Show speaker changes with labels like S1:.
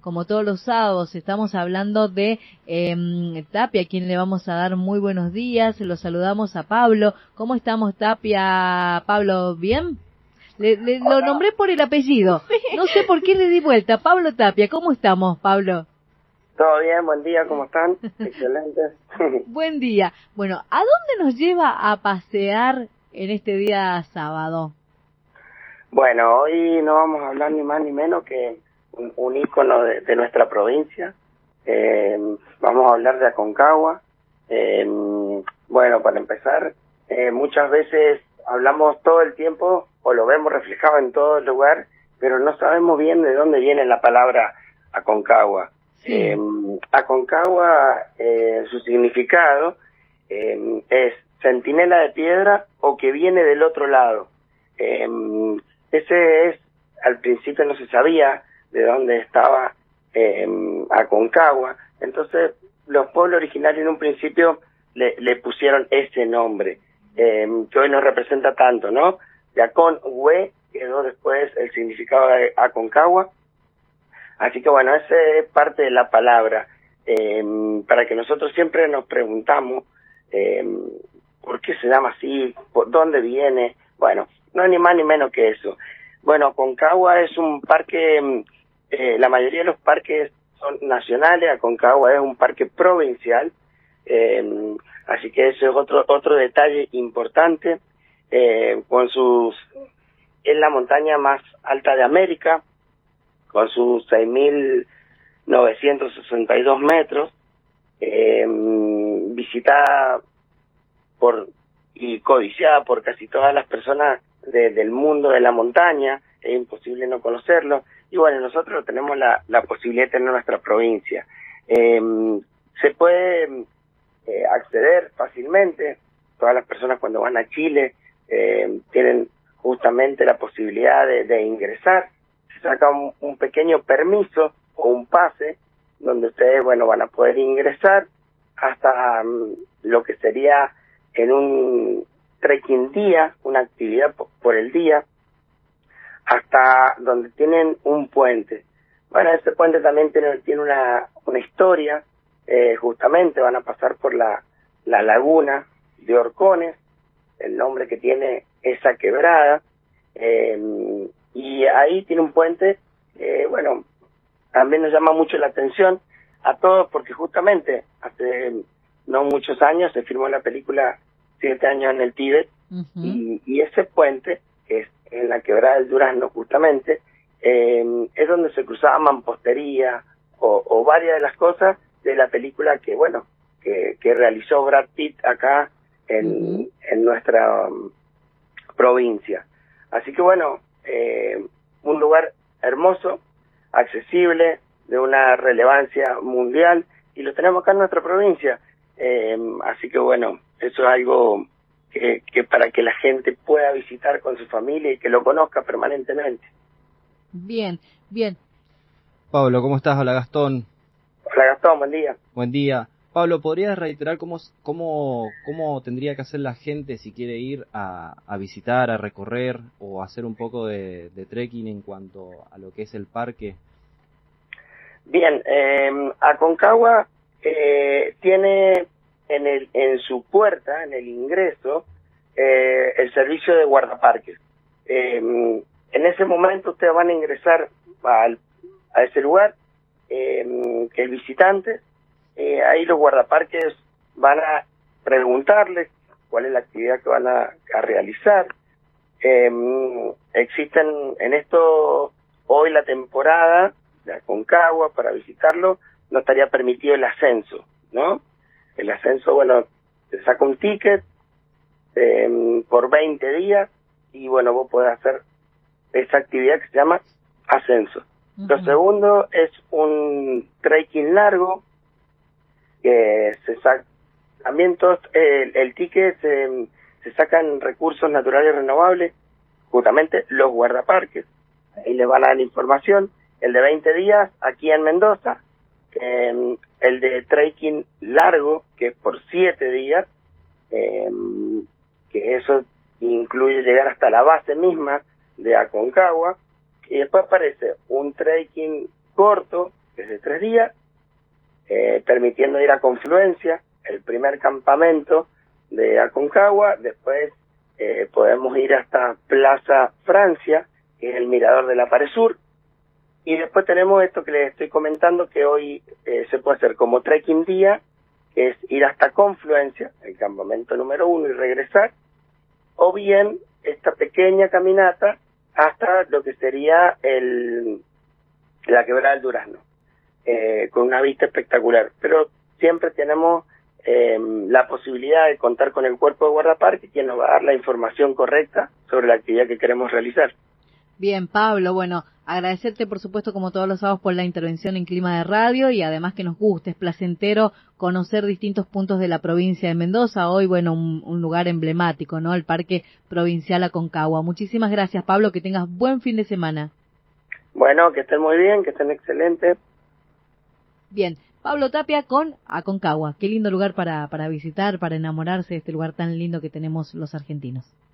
S1: como todos los sábados, estamos hablando de Tapia, a quien le vamos a dar muy buenos días. Lo saludamos a Pablo. ¿Cómo estamos, Tapia? Pablo, ¿bien? Lo nombré por el apellido. No sé por qué le di vuelta. Pablo Tapia, ¿cómo estamos, Pablo?
S2: Todo bien, buen día, ¿cómo están? Excelente.
S1: Buen día. Bueno, ¿a dónde nos lleva a pasear en este día sábado?
S2: Bueno, hoy no vamos a hablar ni más ni menos que un ícono de nuestra provincia. Vamos a hablar de Aconcagua. Bueno, para empezar, muchas veces hablamos todo el tiempo, o lo vemos reflejado en todo el lugar, pero no sabemos bien de dónde viene la palabra Aconcagua.
S1: Sí.
S2: Aconcagua, su significado es centinela de piedra o que viene del otro lado. Ese es, al principio no se sabía de dónde estaba Aconcagua, entonces los pueblos originarios en un principio le pusieron ese nombre, que hoy nos representa tanto, ¿no? De Acon-hue quedó después el significado de Aconcagua. Así que bueno, esa es parte de la palabra, para que nosotros siempre nos preguntamos por qué se llama así, por dónde viene. Bueno, no es ni más ni menos que eso. Bueno, Aconcagua es un parque, la mayoría de los parques son nacionales, Aconcagua es un parque provincial, así que eso es otro detalle importante, es la montaña más alta de América, con sus 6.962 metros, visitada y codiciada por casi todas las personas del mundo de la montaña, es imposible no conocerlo, y bueno, nosotros tenemos la posibilidad de tener nuestra provincia. Se puede acceder fácilmente, todas las personas cuando van a Chile tienen justamente la posibilidad de ingresar. Se saca un pequeño permiso o un pase donde ustedes, bueno, van a poder ingresar hasta lo que sería en un trekking día, una actividad por el día, hasta donde tienen un puente. Bueno, ese puente también tiene una historia, justamente van a pasar por la laguna de Horcones, el nombre que tiene esa quebrada, y ahí tiene un puente, bueno, también nos llama mucho la atención a todos porque justamente hace no muchos años se filmó la película 7 años en el Tíbet, y ese puente, que es en la quebrada del Durazno justamente, es donde se cruzaba mampostería o varias de las cosas de la película que, bueno, que realizó Brad Pitt acá en nuestra provincia. Así que bueno, un lugar hermoso, accesible, de una relevancia mundial, y lo tenemos acá en nuestra provincia. Así que bueno, eso es algo que para que la gente pueda visitar con su familia y que lo conozca permanentemente.
S1: Bien, bien.
S3: Pablo, ¿cómo estás? Hola, Gastón.
S2: Hola, Gastón, buen día.
S3: Buen día. Pablo, ¿podrías reiterar cómo tendría que hacer la gente si quiere ir a visitar, a recorrer o hacer un poco de trekking en cuanto a lo que es el parque?
S2: Bien, Aconcagua tiene en su puerta, en el ingreso, el servicio de guardaparques. En ese momento ustedes van a ingresar a ese lugar, que el visitante, ahí los guardaparques van a preguntarles cuál es la actividad que van a realizar. Existen en esto, hoy la temporada de Aconcagua, para visitarlo, no estaría permitido el ascenso, ¿no? El ascenso, bueno, te saca un ticket por 20 días y, bueno, vos podés hacer esa actividad que se llama ascenso. Lo segundo es un trekking largo, que se saca, también todos, el ticket se sacan recursos naturales renovables, justamente los guardaparques, ahí les van a dar información. El de 20 días aquí en Mendoza, el de trekking largo, que es por 7 días, que eso incluye llegar hasta la base misma de Aconcagua, y después aparece un trekking corto, que es de 3 días, permitiendo ir a Confluencia, el primer campamento de Aconcagua. Después podemos ir hasta Plaza Francia, que es el mirador de la Pared Sur, y después tenemos esto que les estoy comentando, que hoy se puede hacer como trekking día, que es ir hasta Confluencia, el campamento número 1, y regresar, o bien esta pequeña caminata hasta lo que sería la Quebrada del Durazno, con una vista espectacular. Pero siempre tenemos la posibilidad de contar con el cuerpo de guardaparque, quien nos va a dar la información correcta sobre la actividad que queremos realizar.
S1: Bien, Pablo, bueno, agradecerte por supuesto como todos los sábados por la intervención en Clima de Radio y además que nos guste, es placentero conocer distintos puntos de la provincia de Mendoza. Hoy, bueno, un lugar emblemático, ¿no? El Parque Provincial Aconcagua. Muchísimas gracias, Pablo, que tengas buen fin de semana.
S2: Bueno, que estén muy bien, que estén excelentes.
S1: Bien, Pablo Tapia con Aconcagua. Qué lindo lugar para visitar, para enamorarse de este lugar tan lindo que tenemos los argentinos.